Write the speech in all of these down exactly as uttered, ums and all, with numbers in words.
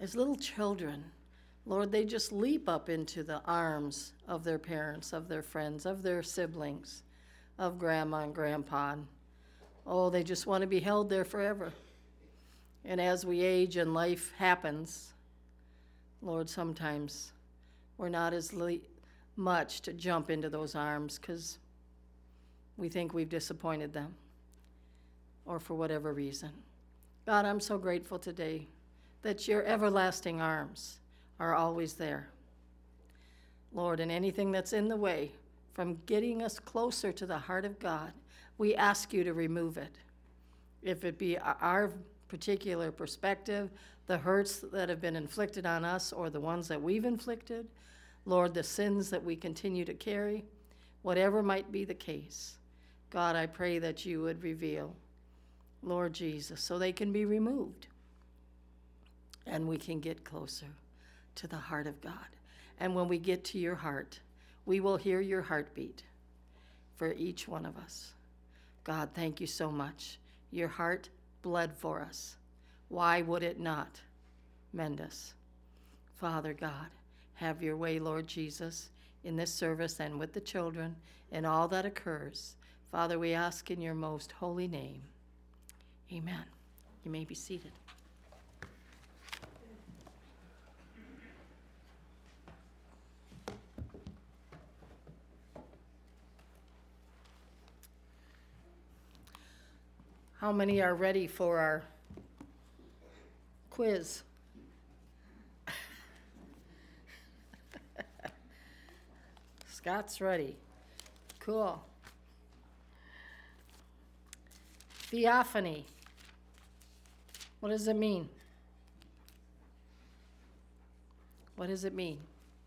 as little children, Lord, they just leap up into the arms of their parents, of their friends, of their siblings, of grandma and grandpa. And, oh, they just want to be held there forever. And as we age and life happens, Lord, sometimes we're not as le- much to jump into those arms because we think we've disappointed them or for whatever reason. God, I'm so grateful today that your everlasting arms are always there. Lord, and anything that's in the way from getting us closer to the heart of God, we ask you to remove it. If it be our particular perspective, the hurts that have been inflicted on us or the ones that we've inflicted, Lord, the sins that we continue to carry, whatever might be the case, God, I pray that you would reveal, Lord Jesus, so they can be removed and we can get closer to the heart of God. And when we get to your heart, we will hear your heartbeat for each one of us. God, thank you so much. Your heart bled for us. Why would it not mend us? Father God, have your way, Lord Jesus, in this service and with the children and all that occurs. Father, we ask in your most holy name. Amen. You may be seated. How many are ready for our quiz? Scott's ready. Cool. Theophany. What does it mean? What does it mean?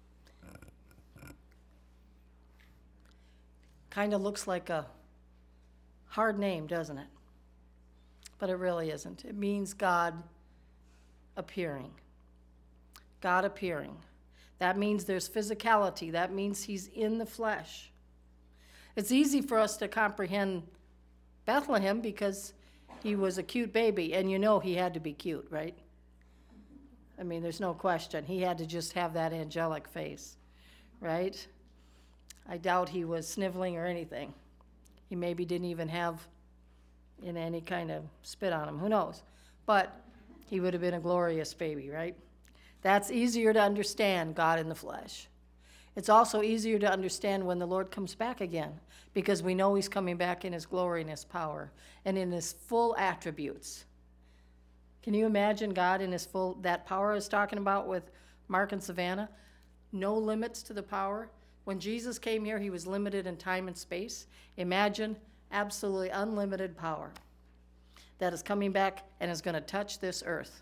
Kind of looks like a hard name, doesn't it? But it really isn't. It means God appearing. God appearing. That means there's physicality. That means he's in the flesh. It's easy for us to comprehend Bethlehem because he was a cute baby, and you know he had to be cute, right? I mean, there's no question. He had to just have that angelic face, right? I doubt he was sniveling or anything. He maybe didn't even have in any kind of spit on him. Who knows? But he would have been a glorious baby, right? That's easier to understand, God in the flesh. It's also easier to understand when the Lord comes back again, because we know he's coming back in his glory and his power and in his full attributes. Can you imagine God in his full, that power I was talking about with Mark and Savannah? No limits to the power. When Jesus came here, he was limited in time and space. Imagine absolutely unlimited power that is coming back and is going to touch this earth.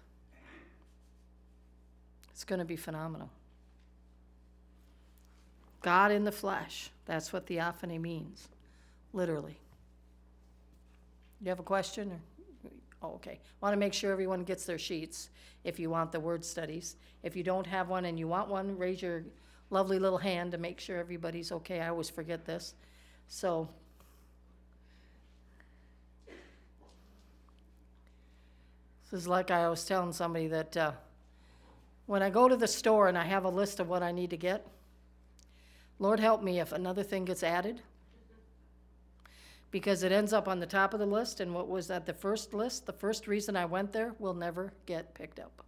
It's going to be phenomenal. God in the flesh. That's what theophany means, literally. You have a question? Or? Oh, okay. Want to make sure everyone gets their sheets if you want the word studies. If you don't have one and you want one, raise your lovely little hand to make sure everybody's okay. I always forget this. So, this is like I was telling somebody that uh, when I go to the store and I have a list of what I need to get, Lord help me if another thing gets added, because it ends up on the top of the list, and what was at the first list, the first reason I went there, will never get picked up.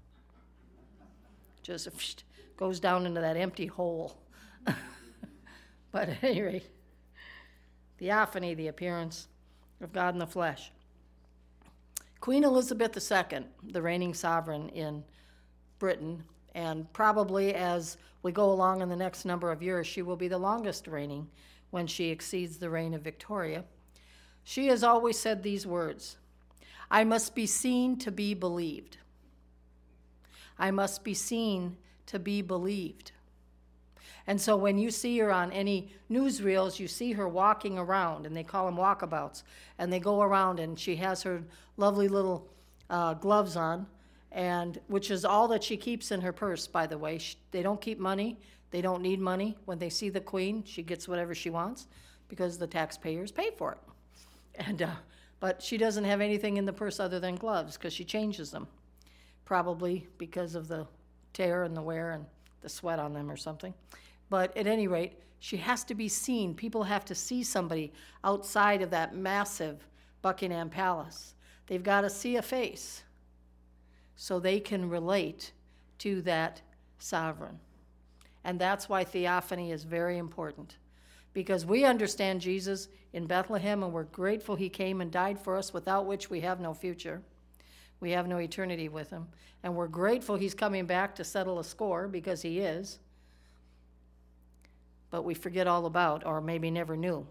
Just goes down into that empty hole. But at any rate, theophany, the appearance of God in the flesh. Queen Elizabeth the Second, the reigning sovereign in Britain, and probably as we go along in the next number of years, she will be the longest reigning when she exceeds the reign of Victoria. She has always said these words: I must be seen to be believed. I must be seen to be believed. And so when you see her on any newsreels, you see her walking around, and they call them walkabouts, and they go around, and she has her lovely little uh, gloves on, and which is all that she keeps in her purse, by the way. She, they don't keep money. They don't need money. When they see the Queen, she gets whatever she wants because the taxpayers pay for it. And uh, but she doesn't have anything in the purse other than gloves because she changes them. probably because of the tear and the wear and the sweat on them or something. But at any rate, she has to be seen. People have to see somebody outside of that massive Buckingham Palace. They've got to see a face so they can relate to that sovereign. And that's why theophany is very important, because we understand Jesus in Bethlehem, and we're grateful he came and died for us, without which we have no future. We have no eternity with him. And we're grateful he's coming back to settle a score, because he is. But we forget all about, or maybe never knew,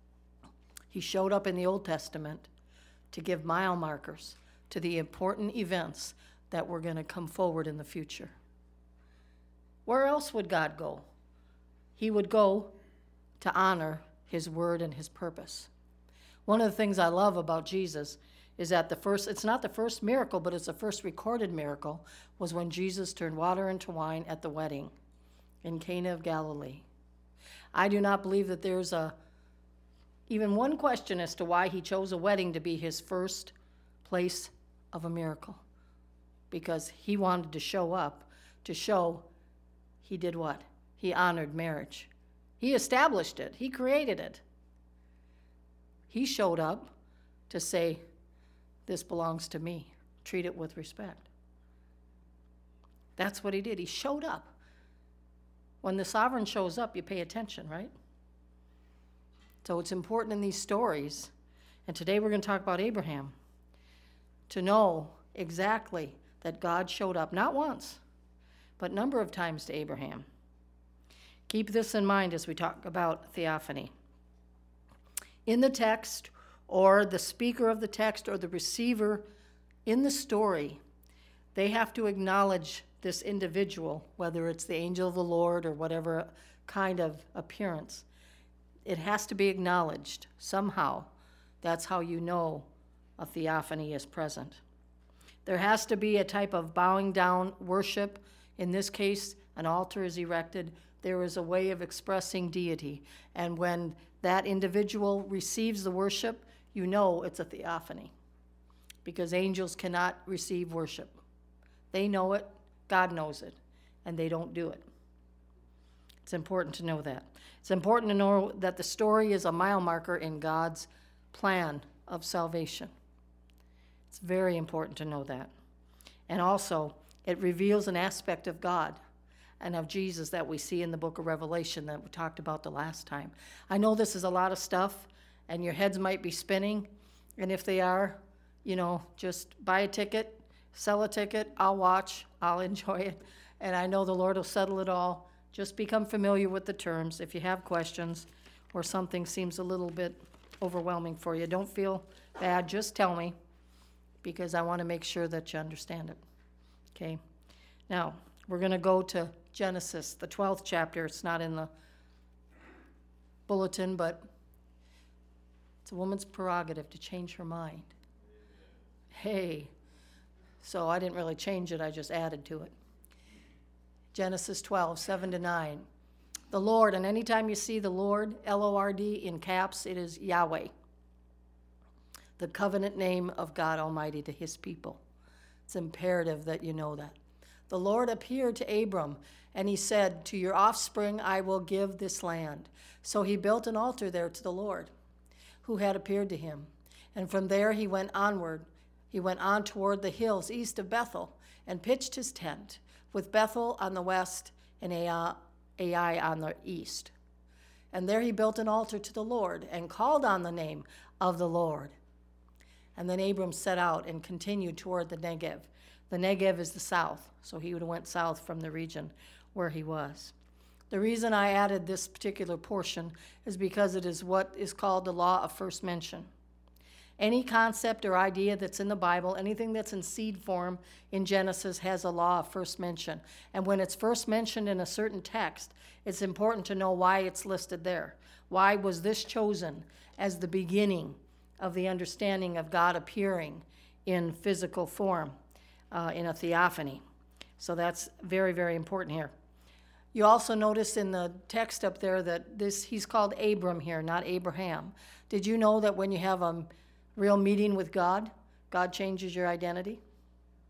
he showed up in the Old Testament to give mile markers to the important events that were going to come forward in the future. Where else would God go? He would go to honor his word and his purpose. One of the things I love about Jesus is that the first, it's not the first miracle, but it's the first recorded miracle, was when Jesus turned water into wine at the wedding in Cana of Galilee. I do not believe that there's a even one question as to why he chose a wedding to be his first place of a miracle. Because he wanted to show up, to show he did what? He honored marriage. He established it. He created it. He showed up to say, this belongs to me. Treat it with respect. That's what he did. He showed up. When the sovereign shows up, you pay attention, right? So it's important in these stories, and today we're going to talk about Abraham, to know exactly that God showed up, not once, but a number of times to Abraham. Keep this in mind as we talk about theophany. In the text, or the speaker of the text, or the receiver in the story, they have to acknowledge this individual, whether it's the angel of the Lord or whatever kind of appearance. It has to be acknowledged somehow. That's how you know a theophany is present. There has to be a type of bowing down worship. In this case, an altar is erected. There is a way of expressing deity. And when that individual receives the worship, you know it's a theophany, because angels cannot receive worship. They know it, God knows it, and they don't do it. It's important to know that. It's important to know that the story is a mile marker in God's plan of salvation. It's very important to know that. And also, it reveals an aspect of God and of Jesus that we see in the book of Revelation that we talked about the last time. I know this is a lot of stuff, and your heads might be spinning, and if they are, you know, just buy a ticket, sell a ticket, I'll watch, I'll enjoy it, and I know the Lord will settle it all. Just become familiar with the terms. If you have questions or something seems a little bit overwhelming for you, don't feel bad, just tell me, because I want to make sure that you understand it. Okay? Now, we're going to go to Genesis, the twelfth chapter. It's not in the bulletin, but it's a woman's prerogative to change her mind. Hey, so I didn't really change it, I just added to it. Genesis twelve, seven to nine. The Lord, and anytime you see the Lord, L O R D, in caps, it is Yahweh, the covenant name of God Almighty to his people. It's imperative that you know that. The Lord appeared to Abram, and he said, to your offspring I will give this land. So he built an altar there to the Lord, who had appeared to him. And from there he went onward. He went on toward the hills east of Bethel, and pitched his tent, with Bethel on the west and Ai, Ai on the east. And there he built an altar to the Lord, and called on the name of the Lord. And then Abram set out and continued toward the Negev. The Negev is the south, so he would have went south from the region where he was. The reason I added this particular portion is because it is what is called the law of first mention. Any concept or idea that's in the Bible, anything that's in seed form in Genesis, has a law of first mention. And when it's first mentioned in a certain text, it's important to know why it's listed there. Why was this chosen as the beginning of the understanding of God appearing in physical form, uh, in a theophany? So that's very, very important here. You also notice in the text up there that this he's called Abram here, not Abraham. Did you know that when you have a real meeting with God, God changes your identity?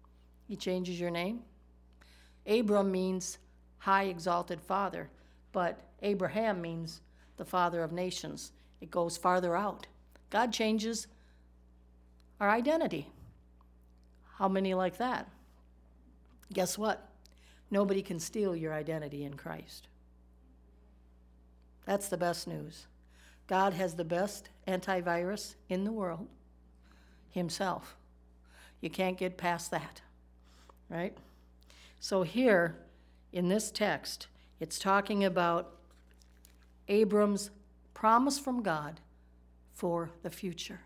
He changes your name. Abram means high exalted father, but Abraham means the father of nations. It goes farther out. God changes our identity. How many like that? Guess what? Nobody can steal your identity in Christ. That's the best news. God has the best antivirus in the world, himself. You can't get past that, right? So here, in this text, it's talking about Abram's promise from God for the future.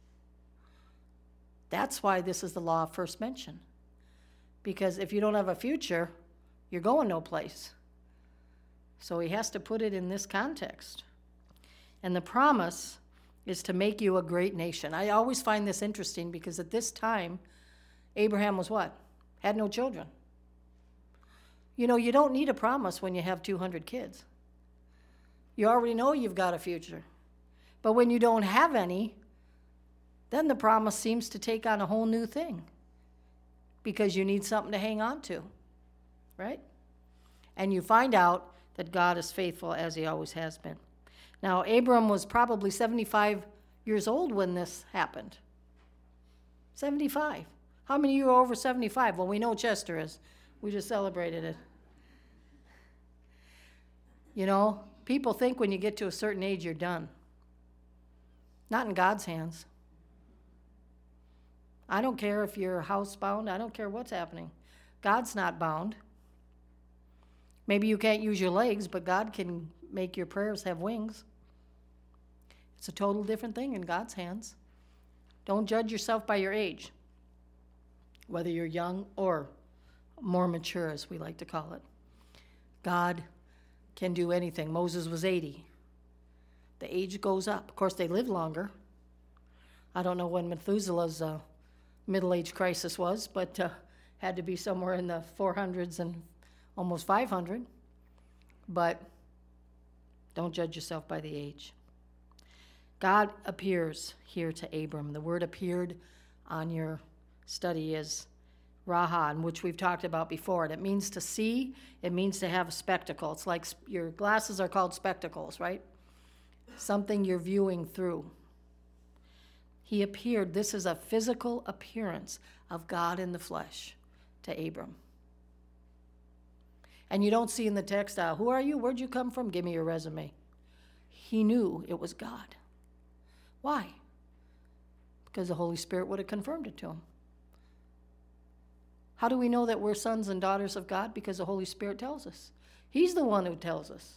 That's why this is the law of first mention. Because if you don't have a future, you're going no place. So he has to put it in this context. And the promise is to make you a great nation. I always find this interesting because at this time, Abraham was what? Had no children. You know, you don't need a promise when you have two hundred kids. You already know you've got a future. But when you don't have any, then the promise seems to take on a whole new thing because you need something to hang on to, right? And you find out that God is faithful as he always has been. Now, Abram was probably seventy-five years old when this happened. seventy-five. How many of you are over seventy-five? Well, we know Chester is. We just celebrated it. You know, people think when you get to a certain age, you're done. Not in God's hands. I don't care if you're housebound. I don't care what's happening. God's not bound. Maybe you can't use your legs, but God can make your prayers have wings. It's a total different thing in God's hands. Don't judge yourself by your age, whether you're young or more mature, as we like to call it. God can do anything. Moses was eighty. The age goes up. Of course, they live longer. I don't know when Methuselah's uh, middle-age crisis was, but uh, had to be somewhere in the four hundreds and almost five hundred. But don't judge yourself by the age. God appears here to Abram. The word appeared on your study is rahan, which we've talked about before. And it means to see. It means to have a spectacle. It's like your glasses are called spectacles, right? Something you're viewing through. He appeared. This is a physical appearance of God in the flesh to Abram. And you don't see in the text, uh, who are you? Where'd you come from? Give me your resume. He knew it was God. Why? Because the Holy Spirit would have confirmed it to him. How do we know that we're sons and daughters of God? Because the Holy Spirit tells us. He's the one who tells us.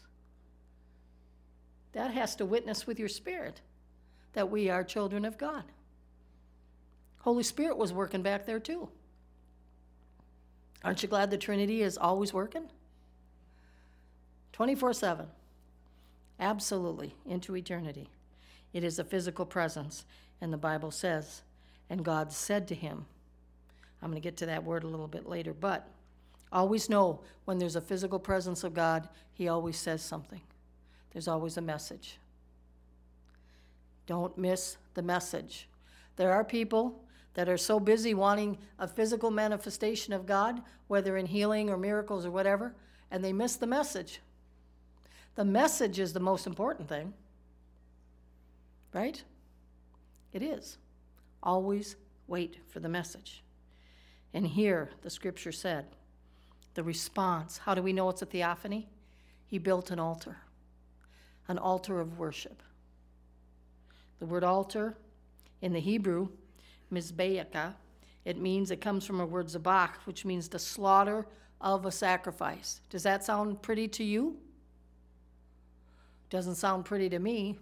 That has to witness with your spirit that we are children of God. Holy Spirit was working back there too. Aren't you glad the Trinity is always working? twenty-four seven. Absolutely, into eternity. It is a physical presence, and the Bible says, and God said to him, I'm going to get to that word a little bit later, but always know when there's a physical presence of God, he always says something. There's always a message. Don't miss the message. There are people that are so busy wanting a physical manifestation of God, whether in healing or miracles or whatever, and they miss the message. The message is the most important thing, right? It is. Always wait for the message. And here, the scripture said, the response, how do we know it's a theophany? He built an altar, an altar of worship. The word altar in the Hebrew, mizbeachah, it means, it comes from a word zabach, which means the slaughter of a sacrifice. Does that sound pretty to you? Doesn't sound pretty to me.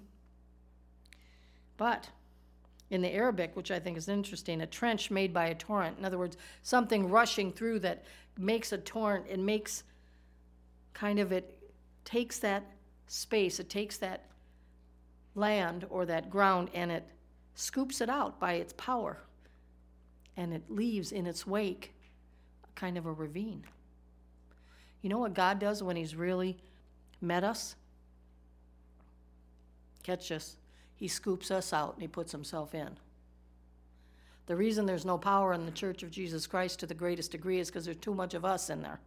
But in the Arabic, which I think is interesting, a trench made by a torrent. In other words, something rushing through that makes a torrent. It makes kind of, it takes that space, it takes that land or that ground, and it scoops it out by its power. And it leaves in its wake kind of a ravine. You know what God does when he's really met us? Catch this. He scoops us out and he puts himself in. The reason there's no power in the Church of Jesus Christ to the greatest degree is because there's too much of us in there.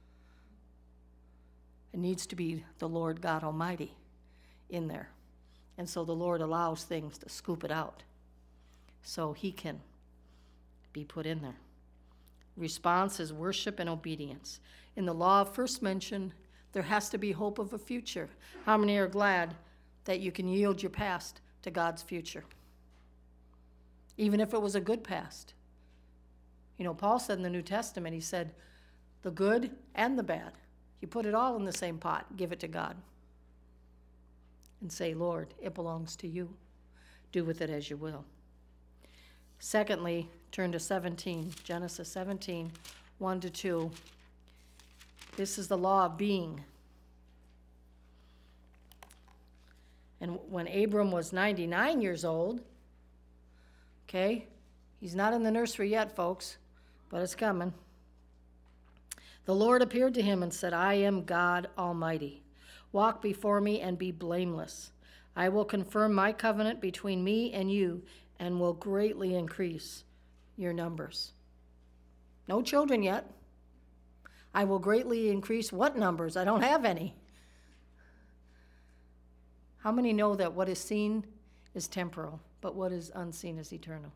It needs to be the Lord God Almighty in there. And so the Lord allows things to scoop it out so he can be put in there. Response is worship and obedience. In the law of first mention, there has to be hope of a future. How many are glad that you can yield your past to God's future? Even if it was a good past. You know, Paul said in the New Testament, he said, the good and the bad. You put it all in the same pot, give it to God. And say, Lord, it belongs to you. Do with it as you will. Secondly, turn to seventeen, Genesis seventeen, one to two. This is the law of being. And when Abram was ninety-nine years old, okay, he's not in the nursery yet, folks, but it's coming. The Lord appeared to him and said, I am God Almighty. Walk before me and be blameless. I will confirm my covenant between me and you and will greatly increase your numbers. No children yet. I will greatly increase what numbers? I don't have any. How many know that what is seen is temporal, but what is unseen is eternal?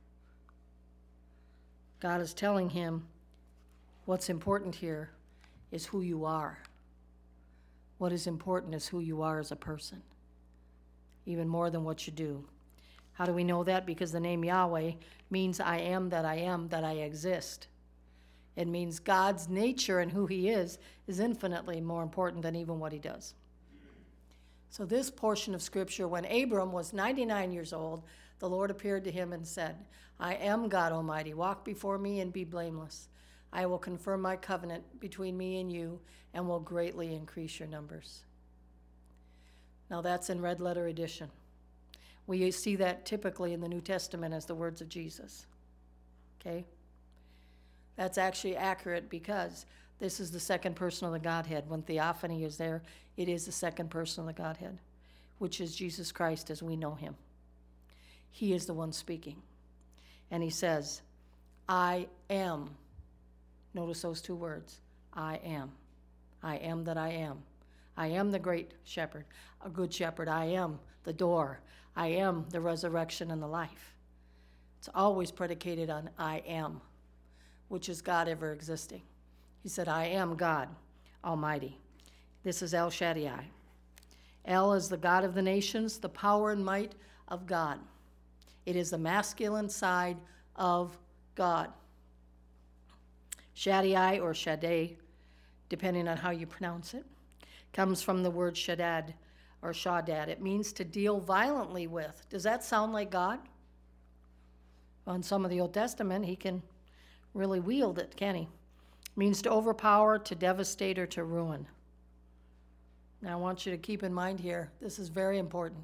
God is telling him what's important here is who you are. What is important is who you are as a person, even more than what you do. How do we know that? Because the name Yahweh means I am that I am, that I exist. It means God's nature and who he is is infinitely more important than even what he does. So this portion of Scripture, when Abram was ninety-nine years old, the Lord appeared to him and said, I am God Almighty. Walk before me and be blameless. I will confirm my covenant between me and you and will greatly increase your numbers. Now that's in red letter edition. We see that typically in the New Testament as the words of Jesus. Okay? That's actually accurate because this is the second person of the Godhead. When theophany is there, it is the second person of the Godhead, which is Jesus Christ as we know him. He is the one speaking. And he says, I am. Notice those two words. I am. I am that I am. I am the great shepherd, a good shepherd. I am the door. I am the resurrection and the life. It's always predicated on I am, which is God ever existing. He said, I am God Almighty. This is El Shaddai. El is the God of the nations, the power and might of God. It is the masculine side of God. Shaddai or Shaddai, depending on how you pronounce it, comes from the word Shaddad or Shaddad. It means to deal violently with. Does that sound like God? Well, in some of the Old Testament, he can really wield it, can he? It means to overpower, to devastate, or to ruin. Now, I want you to keep in mind here, this is very important.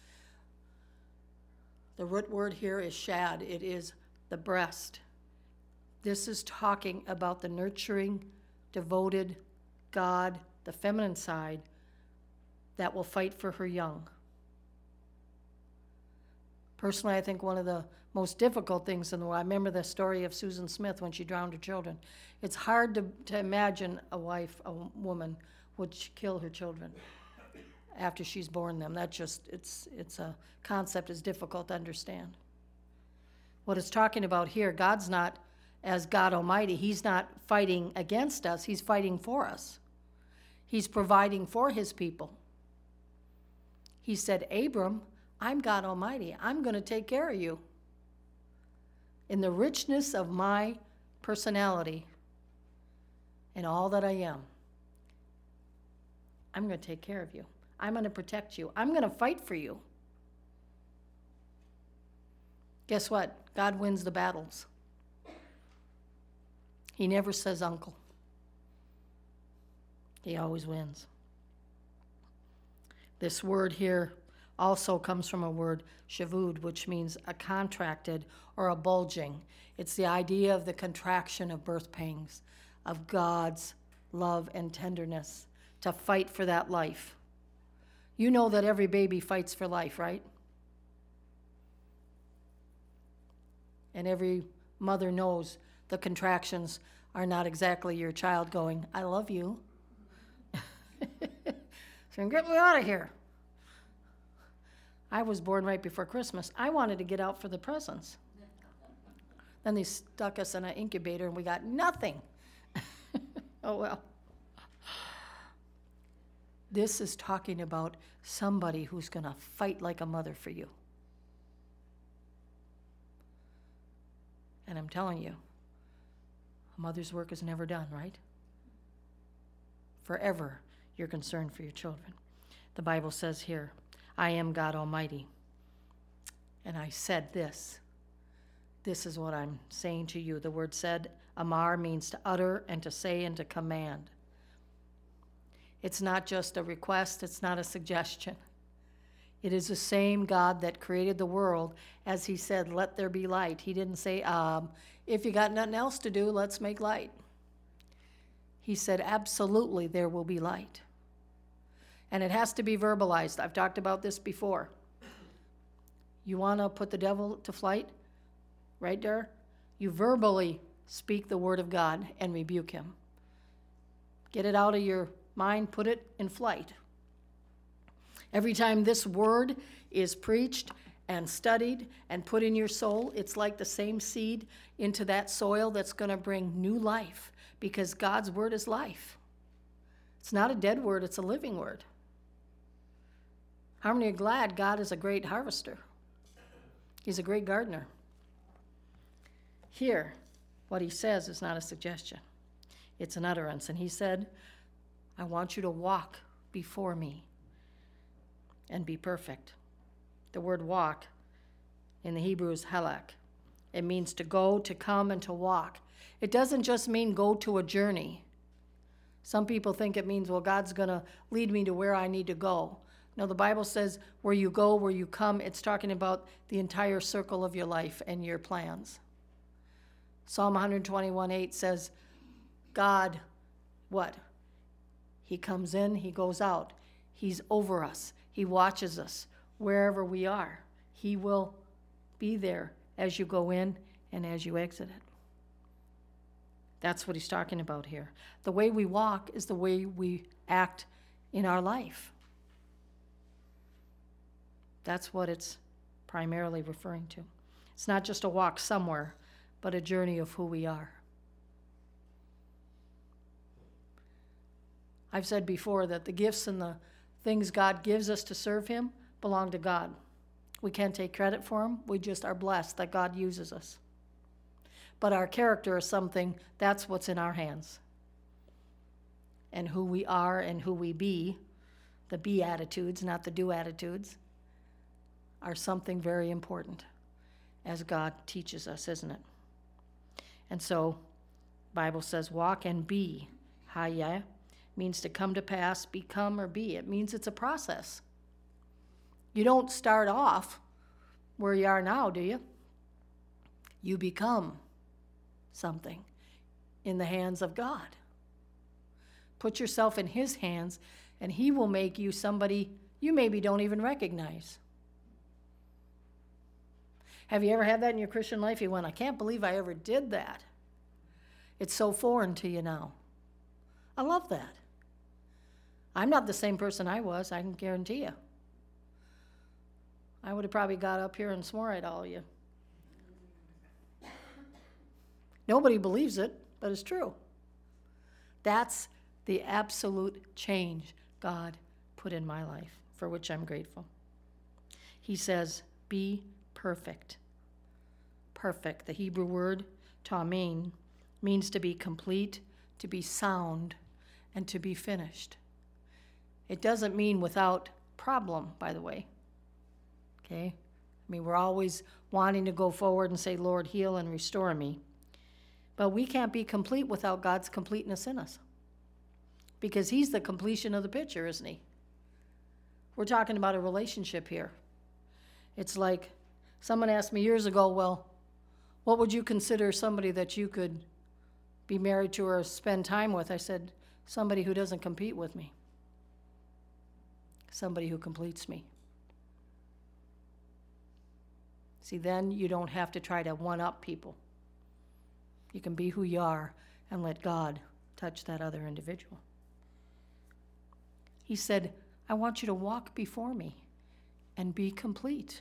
The root word here is shad. It is the breast. This is talking about the nurturing, devoted God, the feminine side, that will fight for her young. Personally, I think one of the most difficult things in the world, I remember the story of Susan Smith when she drowned her children. It's hard to, to imagine a wife, a woman, would kill her children after she's born them. That just, it's, it's a concept is difficult to understand. What it's talking about here, God's not, as God Almighty, he's not fighting against us, he's fighting for us. He's providing for his people. He said, Abram, I'm God Almighty. I'm going to take care of you. In the richness of my personality and all that I am, I'm going to take care of you. I'm going to protect you. I'm going to fight for you. Guess what? God wins the battles. He never says uncle. He always wins. This word here also comes from a word, shavud, which means a contracted or a bulging. It's the idea of the contraction of birth pangs, of God's love and tenderness to fight for that life. You know that every baby fights for life, right? And every mother knows the contractions are not exactly your child going, I love you. So get me out of here. I was born right before Christmas. I wanted to get out for the presents. Then they stuck us in an incubator and we got nothing. Oh, well. This is talking about somebody who's going to fight like a mother for you. And I'm telling you, a mother's work is never done, right? Forever, you're concerned for your children. The Bible says here, I am God Almighty. And I said this. This is what I'm saying to you. The word said, Amar, means to utter and to say and to command. It's not just a request. It's not a suggestion. It is the same God that created the world as he said, let there be light. He didn't say, um, if you got nothing else to do, let's make light. He said, absolutely, there will be light. And it has to be verbalized. I've talked about this before. You want to put the devil to flight? Right there? You verbally speak the word of God and rebuke him. Get it out of your mind, put it in flight. Every time this word is preached and studied and put in your soul, it's like the same seed into that soil that's going to bring new life, because God's word is life. It's not a dead word, it's a living word. How many are glad God is a great harvester? He's a great gardener. Here, what he says is not a suggestion. It's an utterance. And he said, I want you to walk before me and be perfect. The word walk in the Hebrew is halak. It means to go, to come, and to walk. It doesn't just mean go to a journey. Some people think it means, well, God's going to lead me to where I need to go. No, the Bible says where you go, where you come, it's talking about the entire circle of your life and your plans. Psalm one twenty-one eight says, God, what? He comes in, he goes out. He's over us. He watches us wherever we are. He will be there as you go in and as you exit it. That's what he's talking about here. The way we walk is the way we act in our life. That's what it's primarily referring to. It's not just a walk somewhere, but a journey of who we are. I've said before that the gifts and the things God gives us to serve him belong to God. We can't take credit for them. We just are blessed that God uses us. But our character is something, that's what's in our hands. And who we are and who we be, the be attitudes, not the do attitudes, are something very important, as God teaches us, isn't it? And so, Bible says, walk and be. Haya means to come to pass, become, or be. It means it's a process. You don't start off where you are now, do you? You become something in the hands of God. Put yourself in his hands, and he will make you somebody you maybe don't even recognize. Have you ever had that in your Christian life? You went, I can't believe I ever did that. It's so foreign to you now. I love that. I'm not the same person I was, I can guarantee you. I would have probably got up here and swore at all of you. Nobody believes it, but it's true. That's the absolute change God put in my life, for which I'm grateful. He says, be perfect. Perfect. The Hebrew word, tamim, means to be complete, to be sound, and to be finished. It doesn't mean without problem, by the way. Okay? I mean, we're always wanting to go forward and say, Lord, heal and restore me. But we can't be complete without God's completeness in us. Because he's the completion of the picture, isn't he? We're talking about a relationship here. It's like someone asked me years ago, well, what would you consider somebody that you could be married to or spend time with? I said, somebody who doesn't compete with me. Somebody who completes me. See, then you don't have to try to one-up people. You can be who you are and let God touch that other individual. He said, I want you to walk before me and be complete.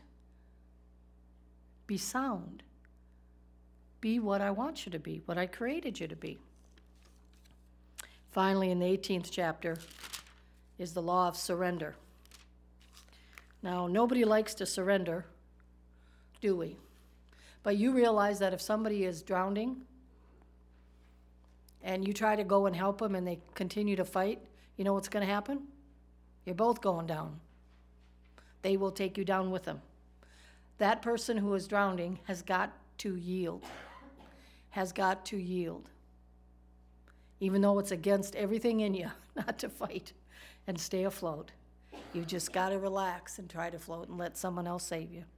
Be sound. Be what I want you to be, what I created you to be. Finally, in the eighteenth chapter is the law of surrender. Now, nobody likes to surrender, do we? But you realize that if somebody is drowning and you try to go and help them and they continue to fight, you know what's going to happen? You're both going down. They will take you down with them. That person who is drowning has got to yield, has got to yield, even though it's against everything in you not to fight and stay afloat. You just got to relax and try to float and let someone else save you.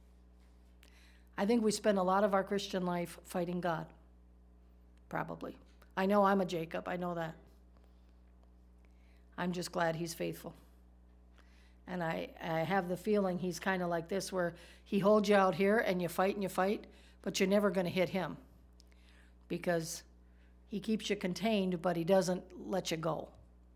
I think we spend a lot of our Christian life fighting God, probably. I know I'm a Jacob, I know that. I'm just glad he's faithful. And I, I have the feeling he's kind of like this, where he holds you out here and you fight and you fight, but you're never going to hit him because he keeps you contained, but he doesn't let you go.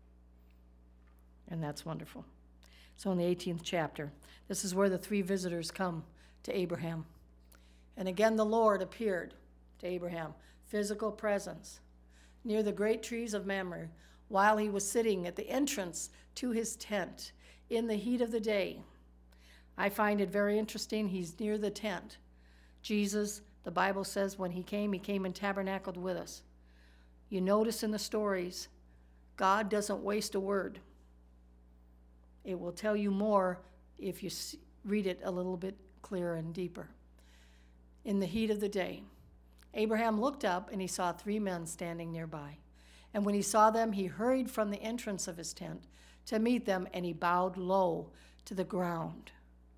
And that's wonderful. So in the eighteenth chapter, this is where the three visitors come to Abraham. And again, the Lord appeared to Abraham, physical presence, near the great trees of Mamre, while he was sitting at the entrance to his tent in the heat of the day. I find it very interesting. He's near the tent. Jesus, the Bible says, when he came, he came and tabernacled with us. You notice in the stories, God doesn't waste a word. It will tell you more if you read it a little bit clearer and deeper. In the heat of the day, Abraham looked up and he saw three men standing nearby. And when he saw them, he hurried from the entrance of his tent to meet them, and he bowed low to the ground.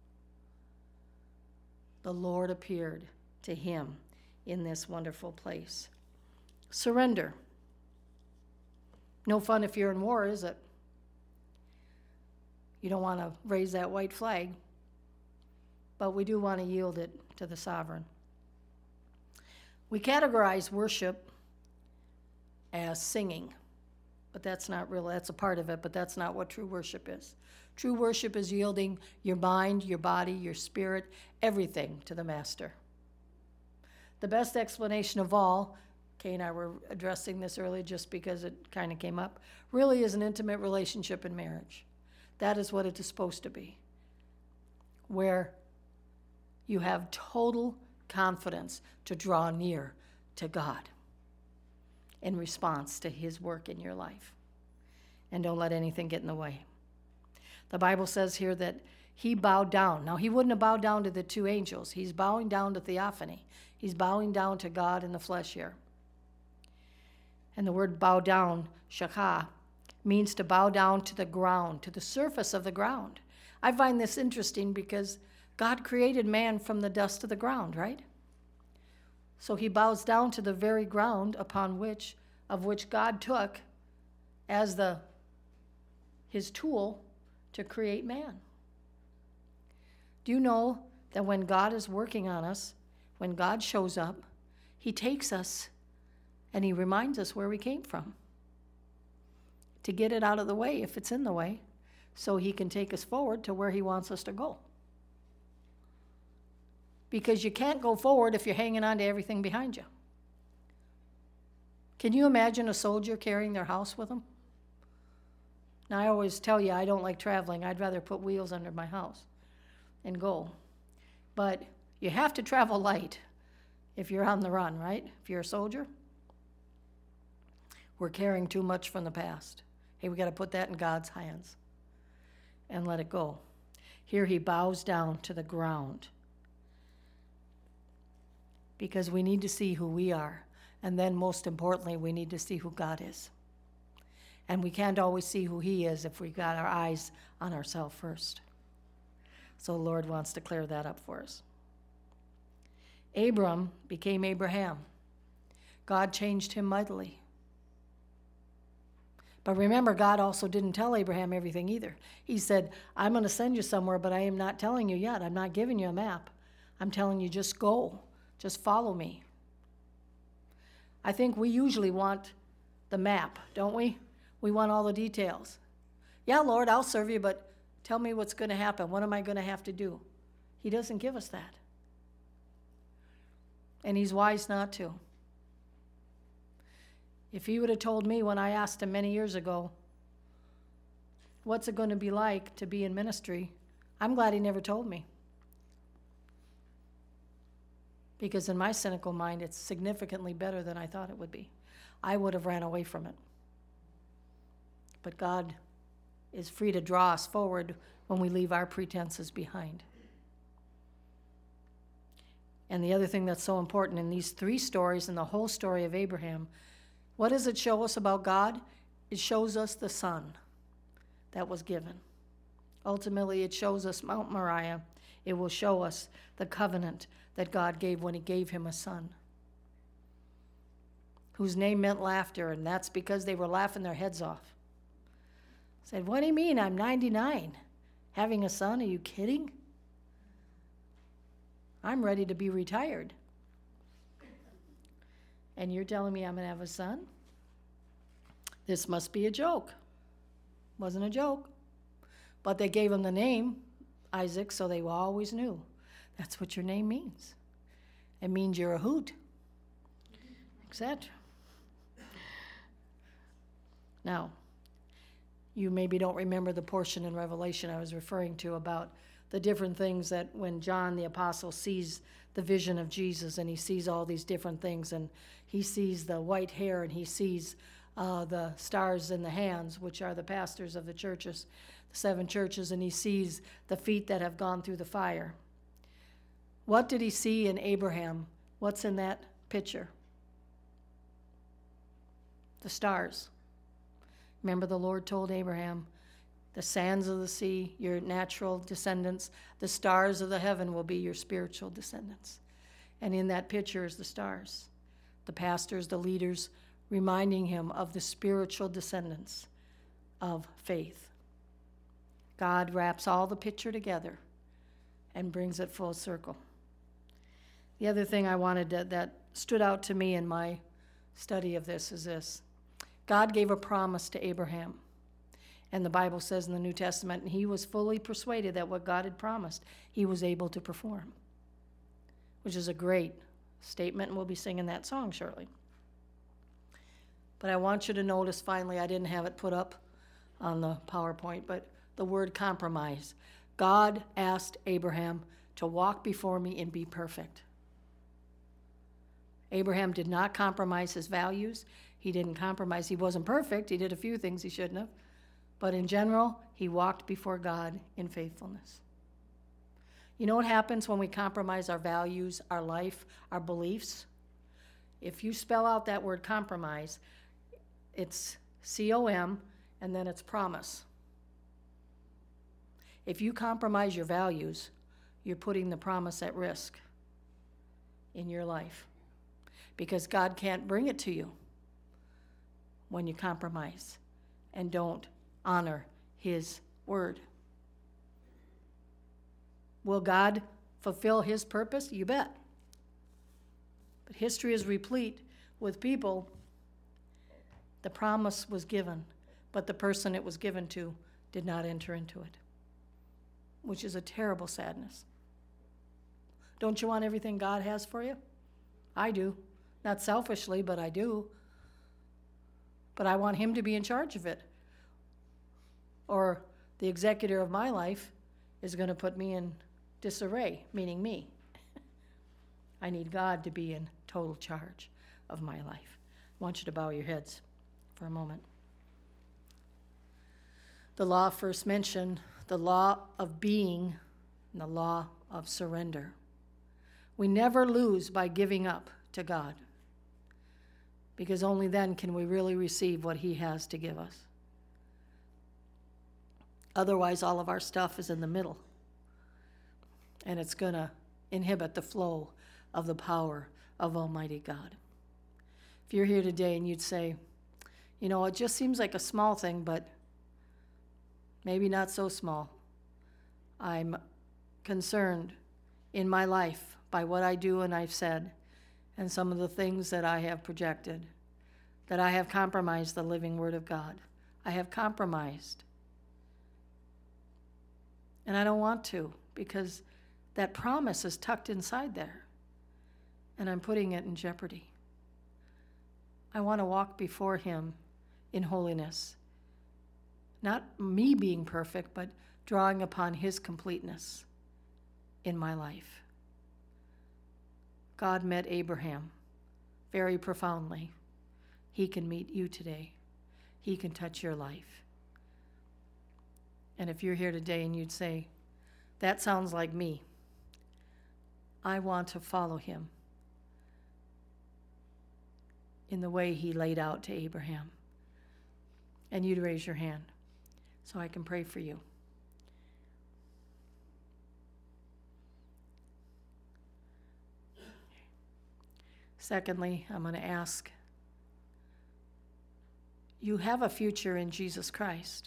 The Lord appeared to him in this wonderful place. Surrender. No fun if you're in war, is it? You don't want to raise that white flag, but we do want to yield it to the sovereign. We categorize worship as singing, but that's not really, that's a part of it, but that's not what true worship is. True worship is yielding your mind, your body, your spirit, everything to the Master. The best explanation of all, Kay and I were addressing this earlier just because it kind of came up, really is an intimate relationship in marriage. That is what it is supposed to be, where you have total confidence to draw near to God in response to his work in your life. And don't let anything get in the way. The Bible says here that he bowed down. Now, he wouldn't have bowed down to the two angels. He's bowing down to theophany. He's bowing down to God in the flesh here. And the word bow down, shakha, means to bow down to the ground, to the surface of the ground. I find this interesting because God created man from the dust of the ground, right? So he bows down to the very ground upon which, of which God took as the his tool to create man. Do you know that when God is working on us, when God shows up, he takes us and he reminds us where we came from to get it out of the way if it's in the way, so he can take us forward to where he wants us to go. Because you can't go forward if you're hanging on to everything behind you. Can you imagine a soldier carrying their house with them? Now, I always tell you I don't like traveling. I'd rather put wheels under my house and go. But you have to travel light if you're on the run, right? If you're a soldier. We're carrying too much from the past. Hey, we got to put that in God's hands and let it go. Here he bows down to the ground because we need to see who we are. And then most importantly, we need to see who God is. And we can't always see who he is if we got our eyes on ourselves first. So the Lord wants to clear that up for us. Abram became Abraham. God changed him mightily. But remember, God also didn't tell Abraham everything either. He said, I'm going to send you somewhere, but I am not telling you yet. I'm not giving you a map. I'm telling you, just go. Just follow me. I think we usually want the map, don't we? We want all the details. Yeah, Lord, I'll serve you, but tell me what's going to happen. What am I going to have to do? He doesn't give us that. And he's wise not to. If he would have told me when I asked him many years ago, what's it going to be like to be in ministry, I'm glad he never told me. Because in my cynical mind, it's significantly better than I thought it would be. I would have ran away from it. But God is free to draw us forward when we leave our pretenses behind. And the other thing that's so important in these three stories and the whole story of Abraham, what does it show us about God? It shows us the son that was given. Ultimately, it shows us Mount Moriah. It will show us the covenant that God gave when he gave him a son, whose name meant laughter, and that's because they were laughing their heads off. Said, what do you mean? I'm ninety-nine. Having a son? Are you kidding? I'm ready to be retired. And you're telling me I'm going to have a son? This must be a joke. Wasn't a joke. But they gave him the name Isaac, so they always knew. That's what your name means. It means you're a hoot, et cetera. Now, you maybe don't remember the portion in Revelation I was referring to about the different things that when John the Apostle sees the vision of Jesus and he sees all these different things and he sees the white hair and he sees uh, the stars in the hands, which are the pastors of the churches, the seven churches, and he sees the feet that have gone through the fire. What did he see in Abraham? What's in that picture? The stars. Remember, the Lord told Abraham, the sands of the sea, your natural descendants, the stars of the heaven will be your spiritual descendants. And in that picture is the stars, the pastors, the leaders, reminding him of the spiritual descendants of faith. God wraps all the picture together and brings it full circle. The other thing I wanted to, that stood out to me in my study of this is this. God gave a promise to Abraham. And the Bible says in the New Testament, and he was fully persuaded that what God had promised, he was able to perform, which is a great statement, and we'll be singing that song shortly. But I want you to notice, finally, I didn't have it put up on the PowerPoint, but the word compromise. God asked Abraham to walk before me and be perfect. Abraham did not compromise his values. He didn't compromise. He wasn't perfect. He did a few things he shouldn't have. But in general, he walked before God in faithfulness. You know what happens when we compromise our values, our life, our beliefs? If you spell out that word compromise, it's C O M, and then it's promise. If you compromise your values, you're putting the promise at risk in your life, because God can't bring it to you when you compromise and don't honor his word. Will God fulfill his purpose? You bet. But history is replete with people. The promise was given, but the person it was given to did not enter into it, which is a terrible sadness. Don't you want everything God has for you? I do. Not selfishly, but I do. But I want him to be in charge of it. Or the executor of my life is going to put me in disarray, meaning me. I need God to be in total charge of my life. I want you to bow your heads for a moment. The law first mentioned the law of being and the law of surrender. We never lose by giving up to God, because only then can we really receive what he has to give us. Otherwise, all of our stuff is in the middle, and it's going to inhibit the flow of the power of Almighty God. If you're here today and you'd say, you know, it just seems like a small thing, but maybe not so small. I'm concerned in my life by what I do and I've said, and some of the things that I have projected, that I have compromised the living Word of God. I have compromised. And I don't want to, because that promise is tucked inside there, and I'm putting it in jeopardy. I want to walk before Him in holiness. Not me being perfect, but drawing upon His completeness in my life. God met Abraham very profoundly. He can meet you today. He can touch your life. And if you're here today and you'd say, that sounds like me, I want to follow Him in the way He laid out to Abraham, and you'd raise your hand so I can pray for you. Secondly, I'm going to ask, you have a future in Jesus Christ,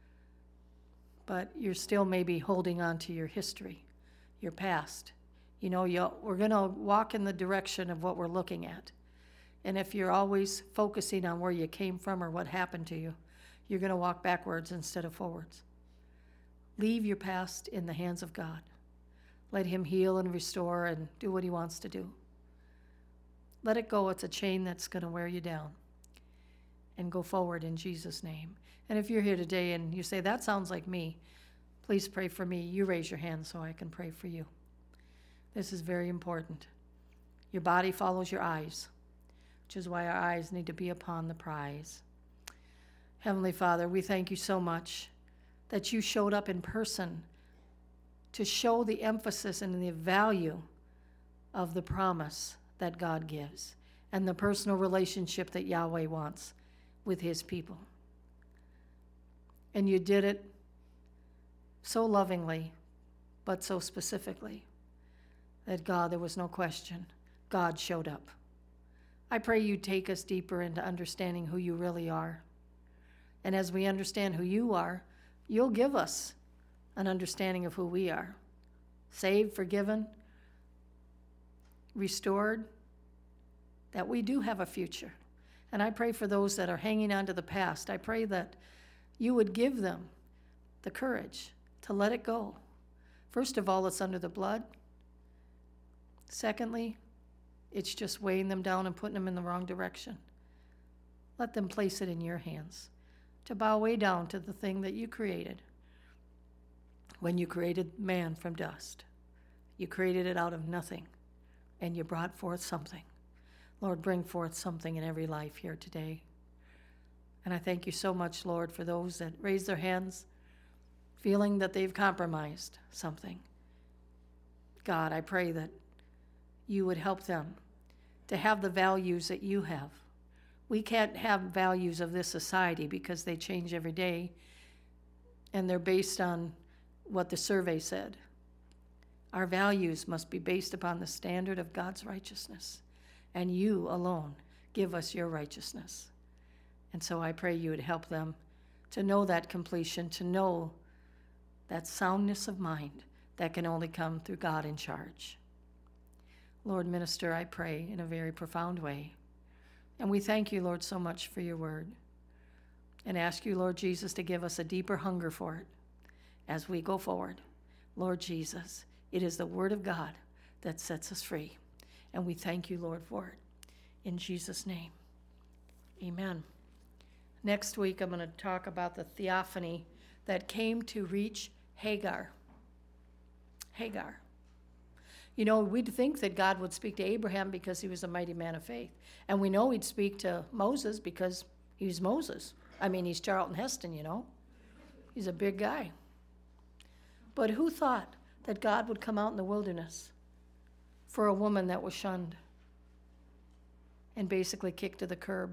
but you're still maybe holding on to your history, your past. You know, you, we're going to walk in the direction of what we're looking at. And if you're always focusing on where you came from or what happened to you, you're going to walk backwards instead of forwards. Leave your past in the hands of God. Let Him heal and restore and do what He wants to do. Let it go. It's a chain that's going to wear you down. And go forward in Jesus' name. And if you're here today and you say, that sounds like me, please pray for me. You raise your hand so I can pray for you. This is very important. Your body follows your eyes, which is why our eyes need to be upon the prize. Heavenly Father, we thank you so much that you showed up in person to show the emphasis and the value of the promise that God gives and the personal relationship that Yahweh wants with His people. And you did it so lovingly, but so specifically, that God, there was no question, God showed up. I pray you take us deeper into understanding who you really are. And as we understand who you are, you'll give us an understanding of who we are. Saved, forgiven, restored, that we do have a future. And I pray for those that are hanging on to the past. I pray that you would give them the courage to let it go. First of all, it's under the blood. Secondly, it's just weighing them down and putting them in the wrong direction. Let them place it in your hands to bow way down to the thing that you created. When you created man from dust, you created it out of nothing, and you brought forth something. Lord, bring forth something in every life here today. And I thank you so much, Lord, for those that raise their hands, feeling that they've compromised something. God, I pray that you would help them to have the values that you have. We can't have values of this society because they change every day, and they're based on what the survey said. Our values must be based upon the standard of God's righteousness, and you alone give us your righteousness. And so I pray you would help them to know that completion, to know that soundness of mind that can only come through God in charge. Lord, minister, I pray in a very profound way. And we thank you, Lord, so much for your word. And ask you, Lord Jesus, to give us a deeper hunger for it as we go forward. Lord Jesus, it is the word of God that sets us free. And we thank you, Lord, for it. In Jesus' name, amen. Next week, I'm going to talk about the theophany that came to reach Hagar. Hagar. You know, we'd think that God would speak to Abraham because he was a mighty man of faith. And we know he'd speak to Moses because he's Moses. I mean, he's Charlton Heston, you know. He's a big guy. But who thought that God would come out in the wilderness for a woman that was shunned and basically kicked to the curb?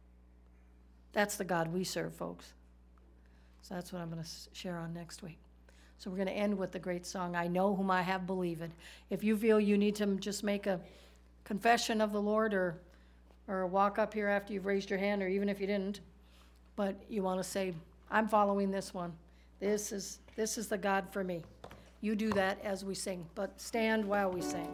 That's the God we serve, folks. So that's what I'm going to share on next week. So we're going to end with the great song, I Know Whom I Have Believed. If you feel you need to just make a confession of the Lord or or walk up here after you've raised your hand, or even if you didn't, but you want to say, I'm following this one. This is this is the God for me. you do that as we sing, but stand while we sing.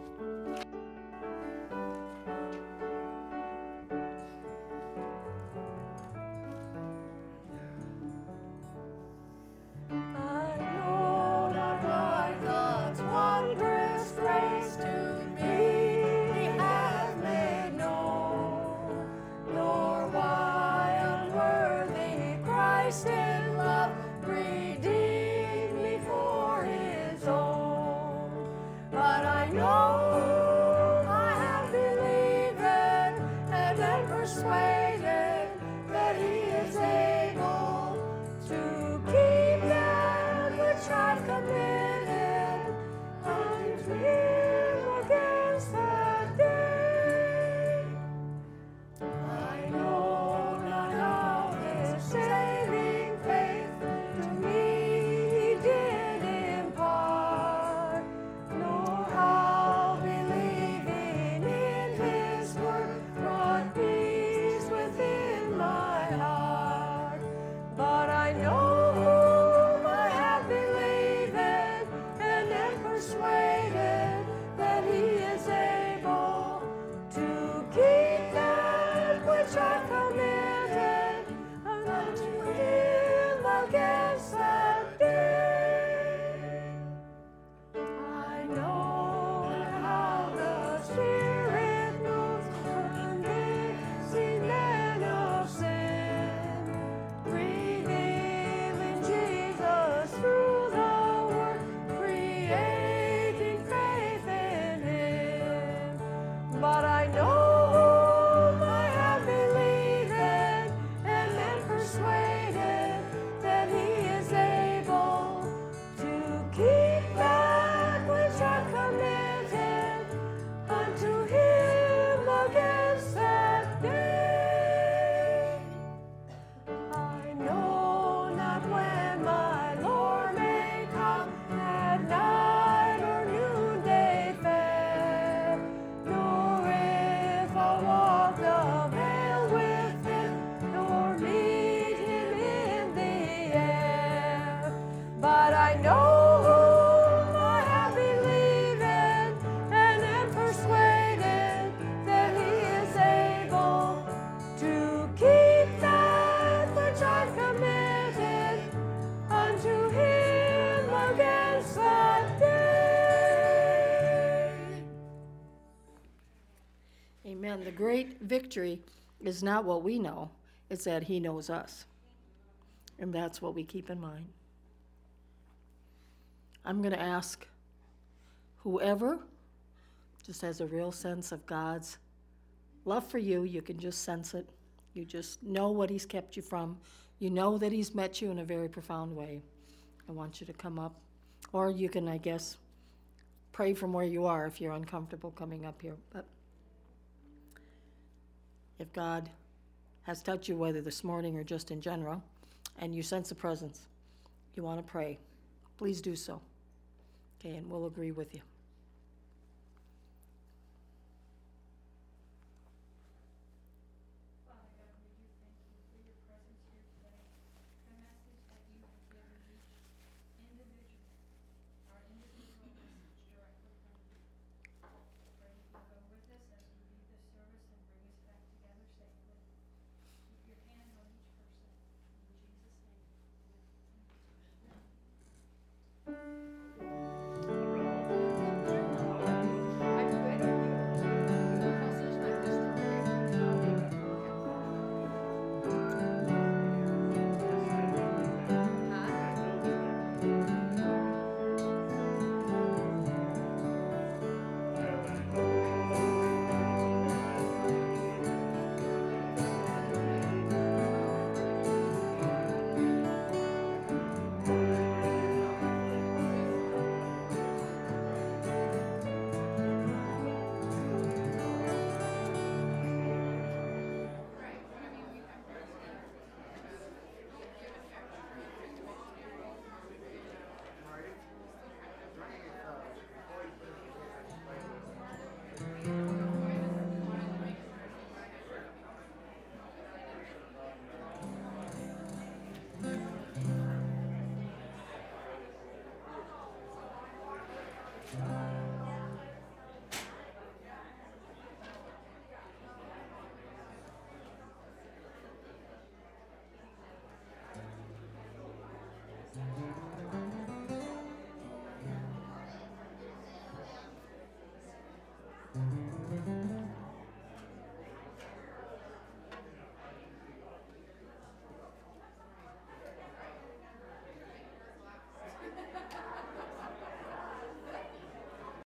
Amen. The great victory is not what we know, it's that he knows us. And that's what we keep in mind. I'm going to ask whoever just has a real sense of God's love for you, you can just sense it. You just know what he's kept you from. You know that he's met you in a very profound way. I want you to come up. Or you can, I guess, pray from where you are if you're uncomfortable coming up here. But if God has touched you, whether this morning or just in general, and you sense a presence, you want to pray, please do so. Okay, and we'll agree with you.